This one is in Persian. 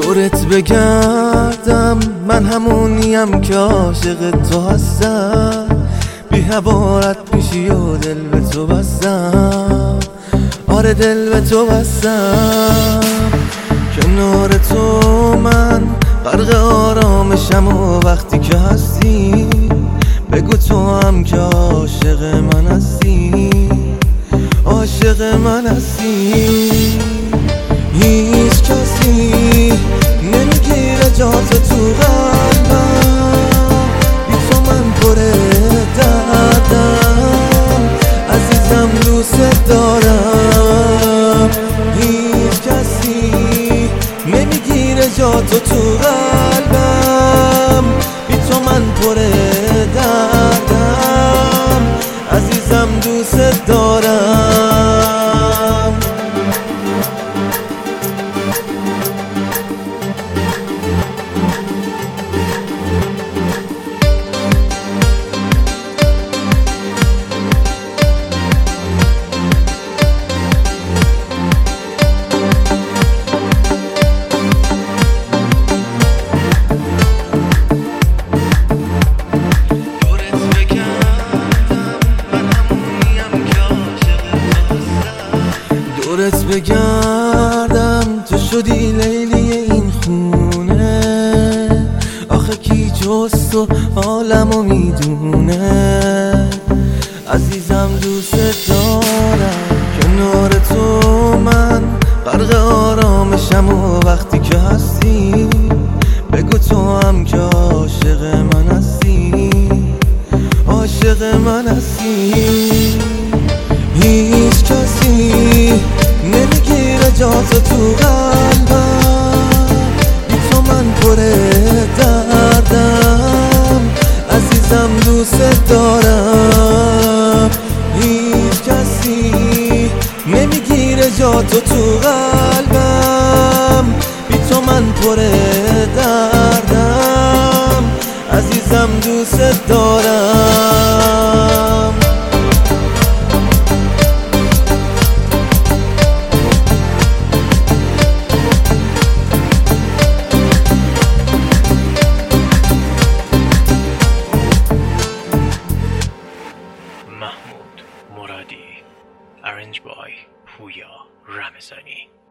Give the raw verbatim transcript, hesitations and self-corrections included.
دورت بگردم، من همونیم که عاشق تو هستم. بی حوارت میشی و دل به تو بستم. آره دل به تو بستم. کنار تو من غرق آرامشم و وقتی که هستی بگو تو هم که عاشق من هستی. عاشق من هستی. هیچ کسی نمیگیره جات تو قلبم. بی تو من پر دردم. عزیزم دوست دارم. هیچ کسی نمیگیره جاتو تو قلبم. بی تو من پر دردم. عزیزم دوست دارم. دورت بگردم، تو شدی لیلی این خونه. آخه کی جز تو عالمو میدونه. عزیزم دوست دارم. کنار تو من غرق آرامشم و وقتی که هستی بگو تو هم که عاشق من هستی. عاشق من هستی. هیچ کسی نمیگیره جاتو تو قلبم. بی تو من پر دردم. عزیزم دوست دارم. هیچ کسی نمیگیره جاتو تو قلبم. بی تو من پر دردم. عزیزم دوست دارم. محمود مرادی. Arranged by پویا رمضانی.